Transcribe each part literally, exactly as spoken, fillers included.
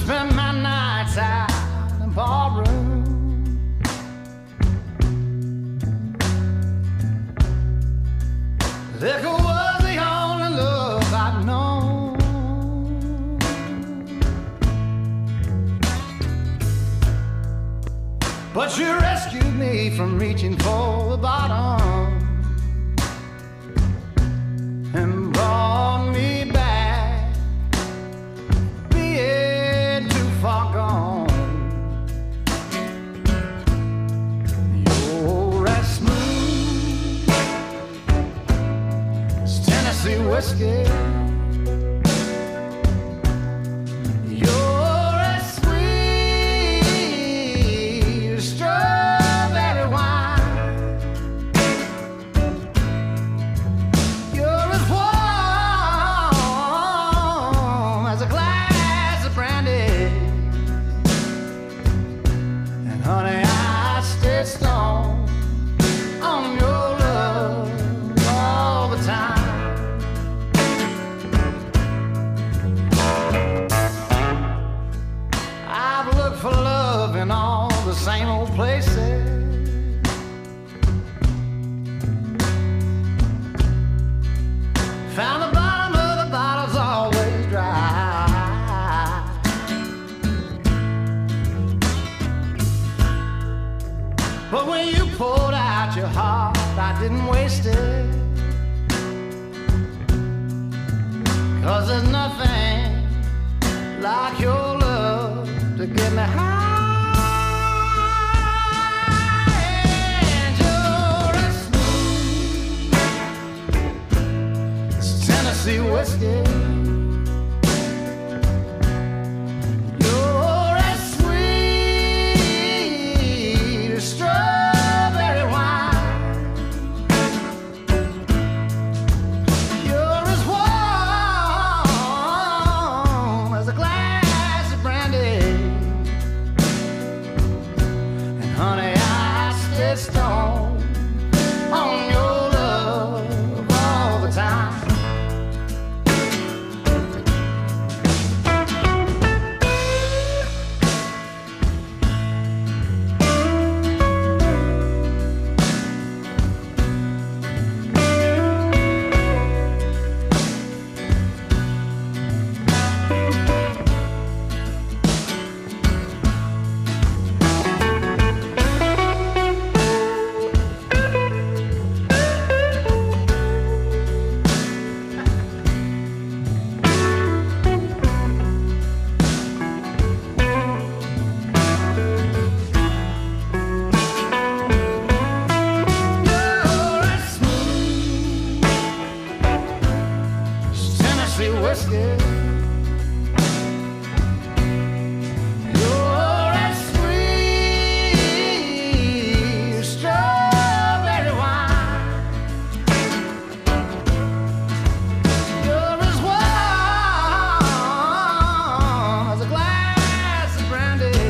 spend my nights out in barroom. Liquor was the only love I'd known. But you rescued me from reaching for the bottom and brought me back, being too far gone. You're as smooth as Tennessee whiskey. You're as sweet as strawberry wine. You're as warm as a glass of brandy. And honey, I stay stoned on your love all the time. I've looked for love in all the same old places. Found the bottom of the bottle's always dry. But when you poured out your heart, I didn't waste it. 'Cause there's nothing like your love to get me high. And you're as smooth as Tennessee whiskey. You're as sweet as strawberry wine. You're as warm as a glass of brandy. And honey, I stay stoned on your love all the time. You're as smooth as Tennessee whiskey. You're as sweet as strawberry wine. You're as warm as a glass of brandy.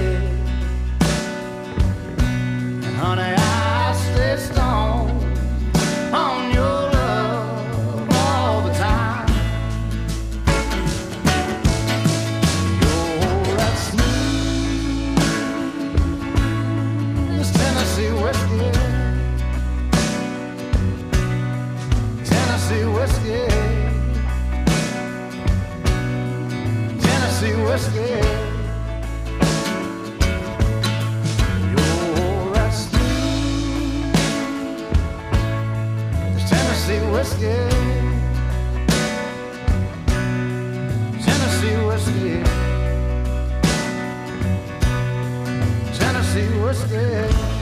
And honey, I stay stoned on your love all the time. You're as smooth as Tennessee whiskey. Tennessee whiskey. Tennessee whiskey. You're as smooth as Tennessee whiskey. Tennessee whiskey. Tennessee whiskey.